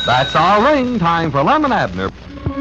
That's our ring. Time for Lum and Abner.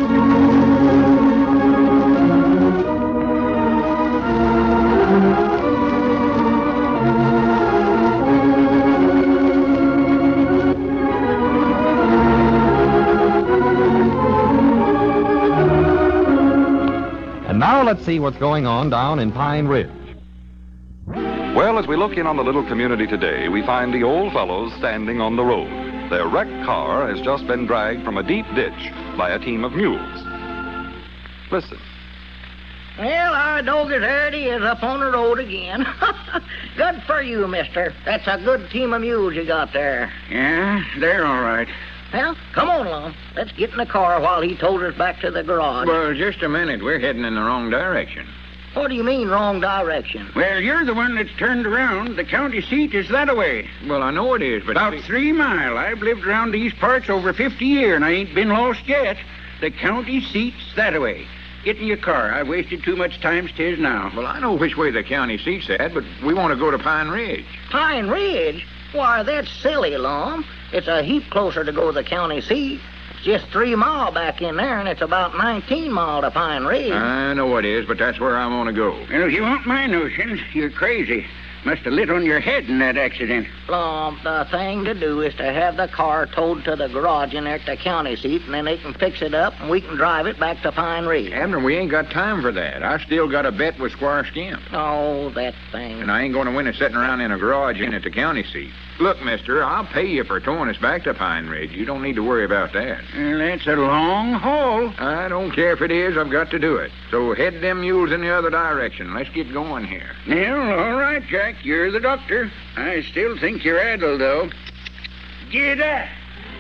And now let's see what's going on down in Pine Ridge. Well, as we look in on the little community today, we find the old fellows standing on the road. Their wrecked car has just been dragged from a deep ditch by a team of mules. Listen. Well, our doggies, there it is, up on the road again. Good for you, mister. That's a good team of mules you got there. Yeah, they're all right. Well, come on, Lum. Let's get in the car while he tows us back to the garage. Well, just a minute. We're heading in the wrong direction. What do you mean, wrong direction? Well, you're the one that's turned around. The county seat is that-a-way. Well, I know it is, but... About 3 mile. I've lived around these parts over 50 years, and I ain't been lost yet. The county seat's that-a-way. Get in your car. I've wasted too much time as 'tis now. Well, I know which way the county seat's at, but we want to go to Pine Ridge. Pine Ridge? Why, that's silly, Lum. It's a heap closer to go to the county seat. It's just 3 mile back in there, and it's about 19 mile to Pine Ridge. I know it is, but that's where I want to go. Well, if you want my notions, you're crazy. Must have lit on your head in that accident. Lum, the thing to do is to have the car towed to the garage in there at the county seat, and then they can fix it up, and we can drive it back to Pine Ridge. Abner, we ain't got time for that. I still got a bet with Squire Skimp. Oh, that thing. And I ain't going to win it sitting around in a garage in at the county seat. Look, mister, I'll pay you for towing us back to Pine Ridge. You don't need to worry about that. Well, that's a long haul. I don't care if it is. I've got to do it. So head them mules in the other direction. Let's get going here. Well, all right, Jack. You're the doctor. I still think you're addled, though. Get up.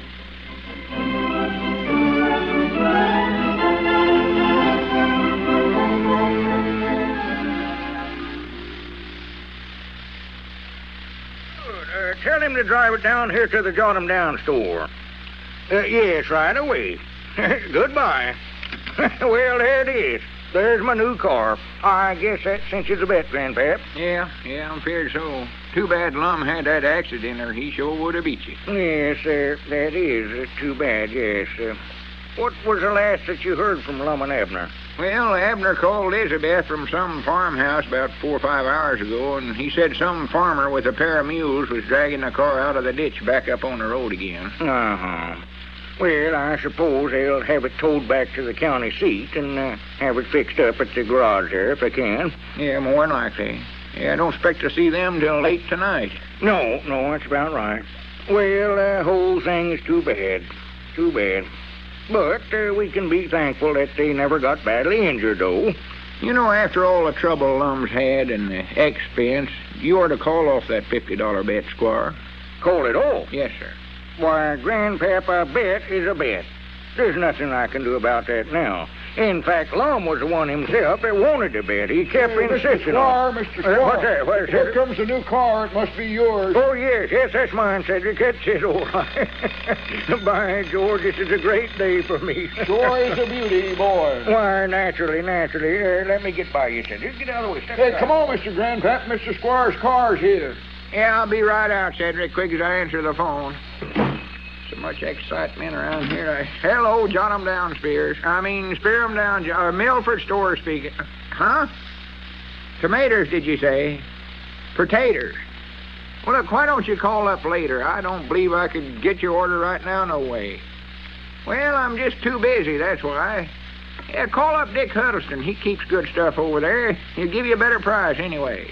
Tell him to drive it down here to the Jot 'em Down store. Yes, right away. Goodbye. Well, there it is. There's my new car. I guess that cinches a bet, Grandpap. Yeah, I'm afraid so. Too bad Lum had that accident, or he sure would have beat you. Yes, that is too bad, yes. What was the last that you heard from Lum and Abner? Well, Abner called Elizabeth from some farmhouse about 4 or 5 hours ago, and he said some farmer with a pair of mules was dragging the car out of the ditch back up on the road again. Uh-huh. Well, I suppose they'll have it towed back to the county seat and have it fixed up at the garage there if they can. Yeah, more than likely. Yeah, I don't expect to see them till late tonight. No, that's about right. Well, the whole thing is too bad. Too bad. But we can be thankful that they never got badly injured, though. You know, after all the trouble Lum's had and the expense, you ought to call off that $50 bet, Squire. Call it off? Yes, sir. Why, Grandpap, a bet is a bet. There's nothing I can do about that now. In fact, Lum was the one himself that wanted to bet. He kept insisting on it. Mr. Squire. What's that? What's Here that? comes a new car. It must be yours. Oh, yes, that's mine, Cedric. That's it, all right. By George, this is a great day for me. Sure is a beauty, boy. Why, naturally. Let me get by you, Cedric. Get out of the way. Step Hey, aside. come on, Mr. Grandpap. Mr. Squire's car's here. Yeah, I'll be right out, Cedric, quick as I answer the phone. So much excitement around here. Hello, Jot 'em Down, Spears. Spear 'em Down, Milford store speaking. Huh? Tomatoes, did you say? Potatoes. Well, look, why don't you call up later? I don't believe I could get your order right now, no way. Well, I'm just too busy, that's why. Yeah, call up Dick Huddleston. He keeps good stuff over there. He'll give you a better price anyway.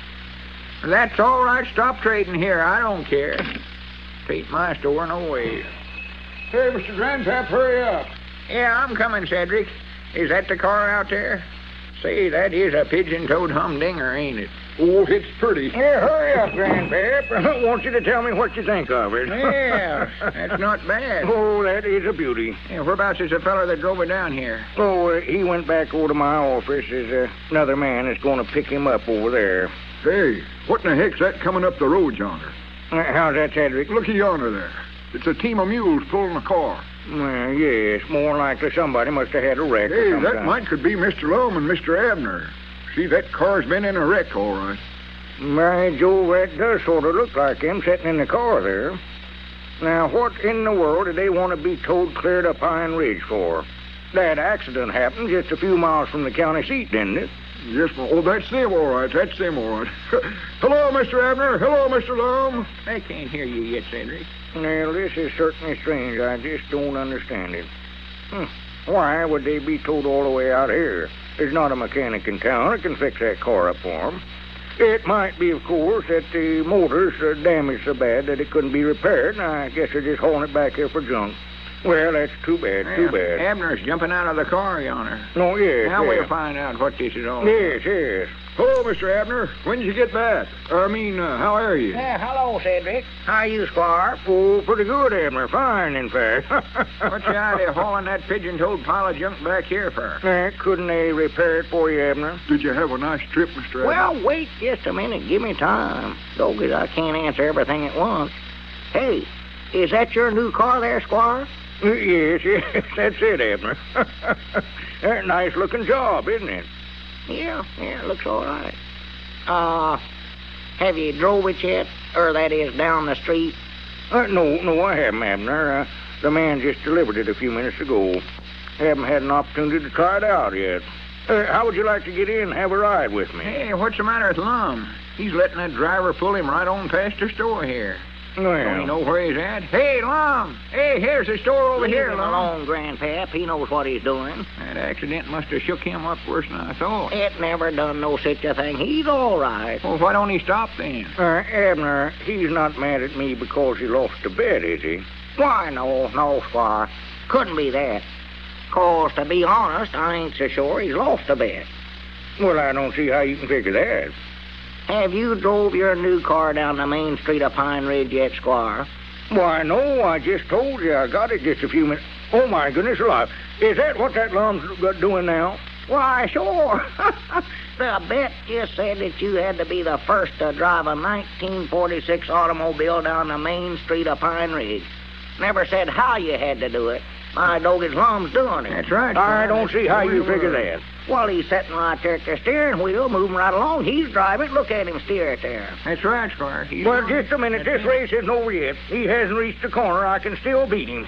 That's all right. Stop trading here. I don't care. Ain't my store, no way. Hey, Mr. Grandpap, hurry up. Yeah, I'm coming, Cedric. Is that the car out there? Say, that is a pigeon-toed humdinger, ain't it? Oh, it's pretty. Yeah, hurry up, Grandpap. I want you to tell me what you think of it. Yeah, that's not bad. Oh, that is a beauty. Yeah, whereabouts is the fellow that drove it down here? Oh, he went back over to my office. There's another man that's going to pick him up over there. Hey, what in the heck's that coming up the road yonder? How's that, Cedric? Looky yonder there. It's a team of mules pulling a car. Well, yes, more likely somebody must have had a wreck. Hey, of some that kind. might could be Mr. Lum and Mr. Abner. See, that car's been in a wreck, all right. My Joe, that does sort of look like him sitting in the car there. Now, what in the world did they want to be towed clear to Pine Ridge for? That accident happened just a few miles from the county seat, didn't it? Yes, oh, that's them, all right. That's them, all right. Hello, Mr. Abner. Hello, Mr. Lum. I can't hear you yet, Cedric. Well, this is certainly strange. I just don't understand it. Why would they be towed all the way out here? There's not a mechanic in town that can fix that car up for them. It might be, of course, that the motor's damaged so bad that it couldn't be repaired, and I guess they're just hauling it back here for junk. Well, that's too bad, too bad. Abner's jumping out of the car yonder. Oh, yes, Now yes. we'll find out what this is all about. Yes, yes. Hello, Mr. Abner. When did you get back? How are you? Hello, Cedric. How you, Squire? Oh, pretty good, Abner. Fine, in fact. What's the idea of hauling that pigeon-toed pile of junk back here for? Couldn't they repair it for you, Abner? Did you have a nice trip, Mr. Abner? Well, wait just a minute. Give me time. Doggies, I can't answer everything at once. Hey, is that your new car there, Squire? Yes, yes, that's it, Abner. Nice-looking job, isn't it? Yeah, it looks all right. Have you drove it yet? Or that is, down the street? No, I haven't, Abner. The man just delivered it a few minutes ago. Haven't had an opportunity to try it out yet. How would you like to get in and have a ride with me? Hey, what's the matter with Lum? He's letting that driver pull him right on past the store here. Don't you know where he's at? Hey, Lum! Hey, here's the store over here, Leave him Lum. alone, Grandpap. He knows what he's doing. That accident must have shook him up worse than I thought. It never done no such a thing. He's all right. Well, why don't he stop then? Abner, he's not mad at me because he lost a bet, is he? Why, no, Squire. Couldn't be that. 'Cause, to be honest, I ain't so sure he's lost a bet. Well, I don't see how you can figure that. Have you drove your new car down the main street of Pine Ridge yet, Squire? Why, no, I just told you. I got it just a few minutes. Oh, my goodness alive. Is that what that Lum's doing now? Why, sure. The bet just said that you had to be the first to drive a 1946 automobile down the main street of Pine Ridge. Never said how you had to do it. My dog's Lum's doing it. That's right. I don't see how you figure that. Well, he's sitting right there at the steering wheel, moving right along. He's driving. Look at him steer it there. That's right, Squire. Well, just a minute. This race isn't over yet. He hasn't reached the corner. I can still beat him.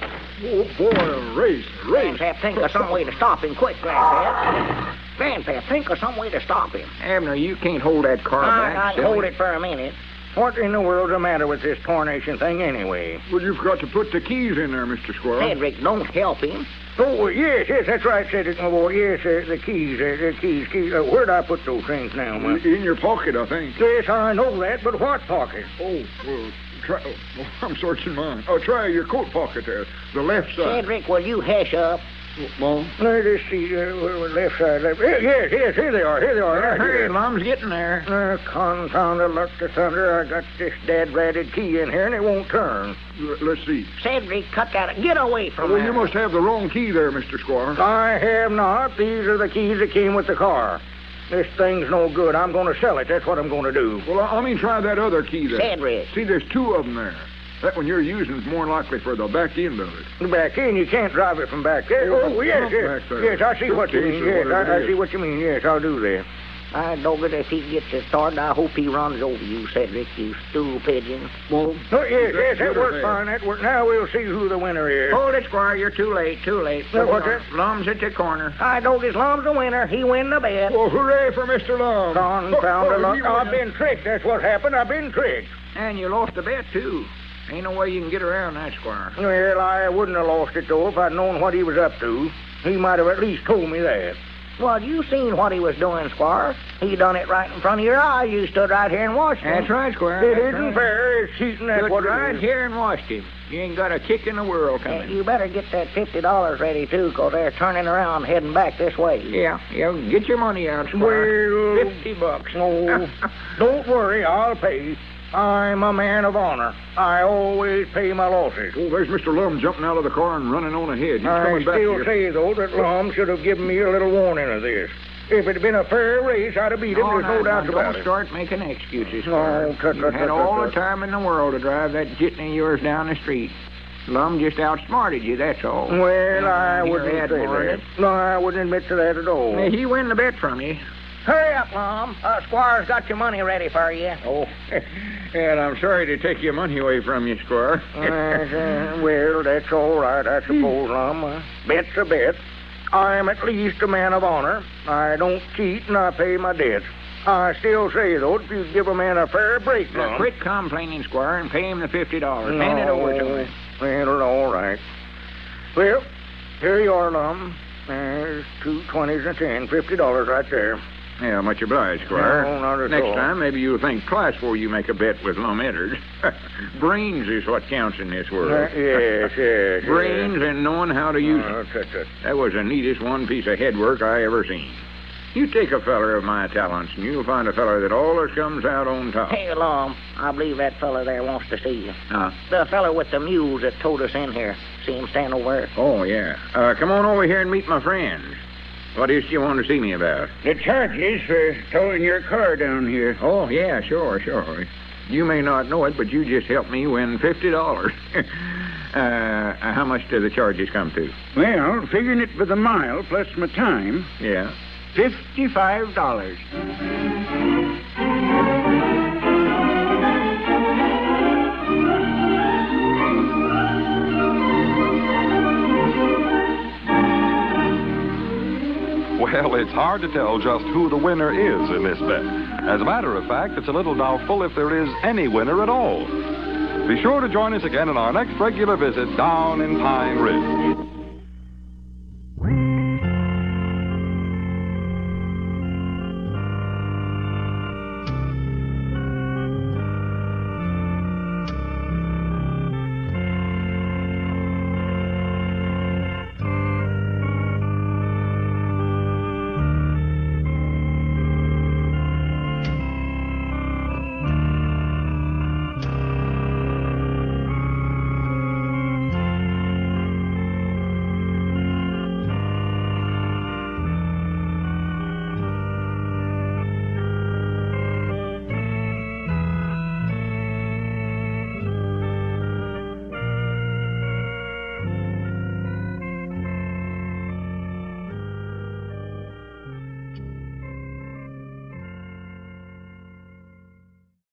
Oh, boy, a race. Grandpap, think of some way to stop him quick, Grandpap. Grandpap, think of some way to stop him. Abner, you can't hold that car back. I can silly. hold it for a minute. What in the world's the matter with this tarnation thing anyway? Well, you've got to put the keys in there, Mr. Squirrel. Cedric, don't help him. Oh, yes, that's right, Cedric, my boy. Yes, the keys. Where'd I put those things now, man? In your pocket, I think. Yes, I know that, but what pocket? Oh, well, try... Oh, I'm searching mine. Oh, try your coat pocket there, the left side. Cedric, will you hush up? Mom? Let us see, left side. Yes, here they are, right Hurry, here. Lum's getting there. Confounded luck to thunder. I got this dad-ratted key in here, and it won't turn. Let's see. Cedric, cut that. Get away from Well, there. you must have the wrong key there, Mr. Squire. I have not. These are the keys that came with the car. This thing's no good. I'm going to sell it. That's what I'm going to do. Well, I mean, try that other key there. Cedric. See, there's two of them there. That one you're using is more likely for the back end of it. Back in, you can't drive it from back there. Oh, yes. Back there. Yes, I see what you mean. Yes, I see what you mean. Yes, I'll do that. I dog it, if he gets it started, I hope he runs over you, Cedric, you stool pigeon. Well, Oh, yes, that good or worked bad? fine. That worked. Now we'll see who the winner is. Hold it, Squire. You're too late. What's that? Lum's at the corner. I dog his Lum's the winner. He win the bet. well, hooray for Mr. Long. Confounded luck. he I've won. been tricked. That's what happened. I've been tricked. And you lost the bet, too. Ain't no way you can get around that, Squire. Well, I wouldn't have lost it, though, if I'd known what he was up to. He might have at least told me that. Well, you seen what he was doing, Squire. He done it right in front of your eyes. You stood right here and watched him. That's right, Squire. It That's isn't right. fair. It's cheating. That's Stood what right it is. here and watched him. You ain't got a kick in the world coming. You better get that $50 ready, too, 'cause they're turning around, heading back this way. Yeah, get your money out, Squire. Well, $50. no, don't worry. I'll pay. I'm a man of honor. I always pay my losses. Oh, there's Mr. Lum jumping out of the car and running on ahead. He's I coming back still here. say, though, that Lum should have given me a little warning of this. If it had been a fair race, I'd have beat him. There's no doubt about Don't it. start making excuses, No, Squire. tut, You tut, had tut, all tut, the time in the world to drive that jitney of yours down the street. Lum just outsmarted you, that's all. Well, I Here, wouldn't Ed say Warren. that. No, I wouldn't admit to that at all. Now, he win the bet from you. Hurry up, Lum. Squire's got your money ready for you. Oh, and I'm sorry to take your money away from you, Squire. Well, that's all right, I suppose, Lum. Bet's a bet. I'm at least a man of honor. I don't cheat, and I pay my debts. I still say, though, if you give a man a fair break, Lum... Quit complaining, Squire, and pay him the $50. Hand it over to me. Well, all right. Well, here you are, Lum. There's 2 20s and 10, $50 right there. Yeah, much obliged, Squire. No, not at Next all. time, maybe you'll think twice before you make a bet with Lum Edwards. Brains is what counts in this world. Yes. Brains and knowing how to use them. That was the neatest one piece of headwork I ever seen. You take a feller of my talents, and you'll find a feller that always comes out on top. Hey, Lum, I believe that fella there wants to see you. Huh? The fella with the mules that towed us in here. See him stand over there? Oh, yeah. Come on over here and meet my friends. What is it you want to see me about? The charges for towing your car down here. Oh, yeah, sure. You may not know it, but you just helped me win $50. How much do the charges come to? Well, figuring it for the mile plus my time, Yeah. $55. Well, it's hard to tell just who the winner is in this bet. As a matter of fact, it's a little doubtful if there is any winner at all. Be sure to join us again on our next regular visit down in Pine Ridge.